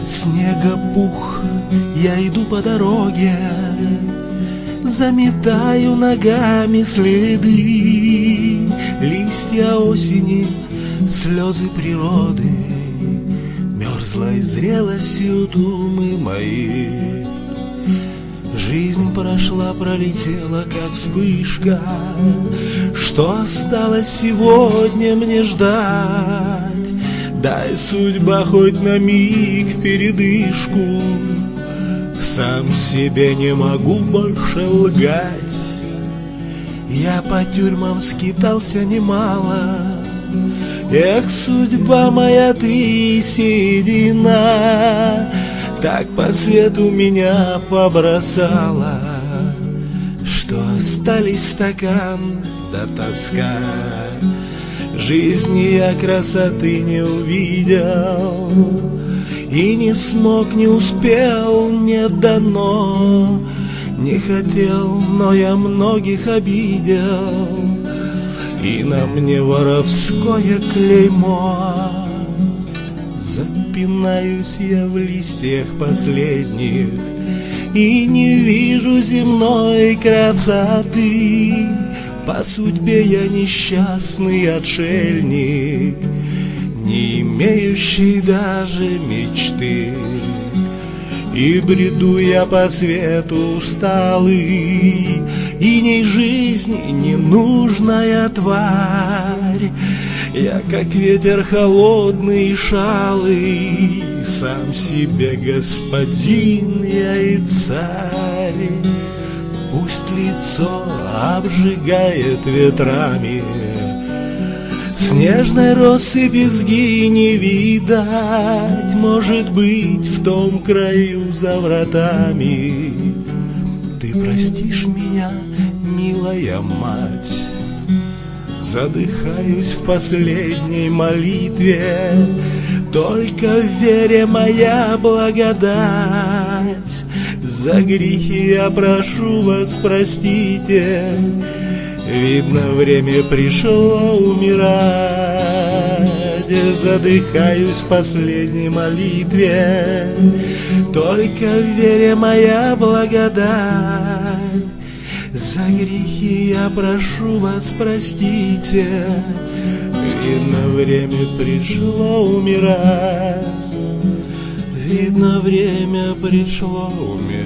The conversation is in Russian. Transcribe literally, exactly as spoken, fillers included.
Снега пух, я иду по дороге, заметаю ногами следы, листья осени, слезы природы, мерзлой зрелостью думы мои. Жизнь прошла, пролетела, как вспышка. Что осталось сегодня мне ждать? Дай, судьба, хоть на миг передышку. Сам себе не могу больше лгать. Я по тюрьмам скитался немало. Эх, судьба моя, ты седина, так по свету меня побросала, что остались стакан да тоска. Жизни я красоты не увидел, и не смог, не успел, не дано. Не хотел, но я многих обидел, и на мне воровское клеймо. Запинаюсь я в листьях последних и не вижу земной красоты. По судьбе я несчастный отшельник, не имеющий даже мечты. И бреду я по свету усталый, и ней жизни ненужная тварь. Я, как ветер холодный и шалый, сам себе господин я и царь. Пусть лицо обжигает ветрами, снежной россыпи сги не видать. Может быть, в том краю за вратами ты простишь меня, милая мать. Задыхаюсь в последней молитве, только в вере моя благодать. За грехи я прошу вас, простите, видно, время пришло умирать. Задыхаюсь в последней молитве, только в вере моя благодать. За грехи я прошу вас, простите, видно, время пришло умирать. Видно, время пришло умирать.